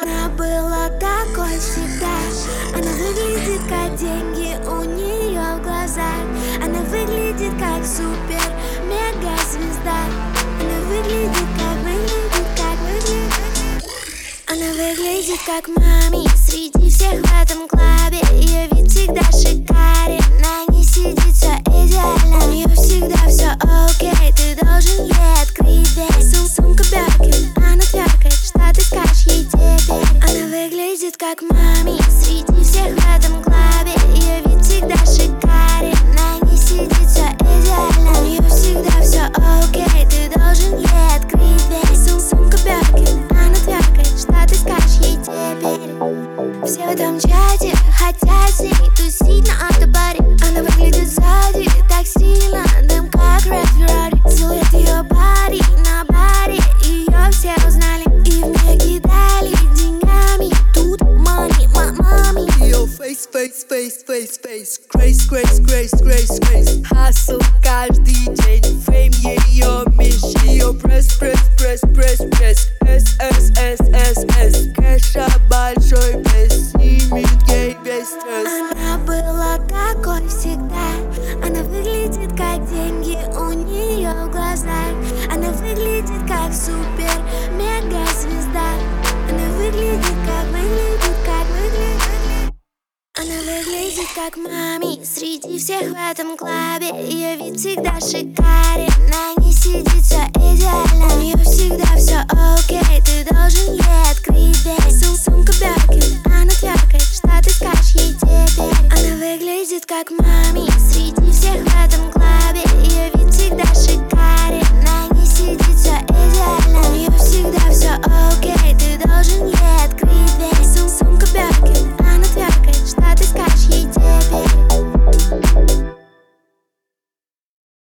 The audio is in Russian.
Она была такой всегда. Она выглядит как деньги у нее в глазах. Она выглядит как супер-мега-звезда. Она выглядит как Она выглядит как мами среди всех в этом клабе. Ее вид всегда шикарен, на ней сидит все идеально. У нее всегда все окей, ты должен ей открыть дверь. Сумка Бёркин, она тверкает, что ты скажешь ей теперь. Она выглядит как мами среди всех в этом клабе. Ее вид всегда шикарен, на ней сидит все идеально. У нее всегда все окей, ты должен ей открыть дверь. Сумка Бёркин, она тверкает, что ты скажешь ей теперь. Все в этом чате хотят с ней тусить на автобаре. Она выглядит сзади так сильно, дым как Red Ferrari. Силуэт ее пари на баре, ее все узнали и в меня кидали деньгами. Тут money, мами. Ее face, grace. Hustle каждый день, фейм ее меч. Ее пресс. Кэша большой пресс, снимет ей весь стресс. Она была такой всегда. Она выглядит как деньги у нее в глазах. Она выглядит как супер-мега-звезда. Она выглядит как Она выглядит как мами среди всех в этом клабе. Ее вид всегда шикарен, на ней сидит все идеально. У нее всегда все окей.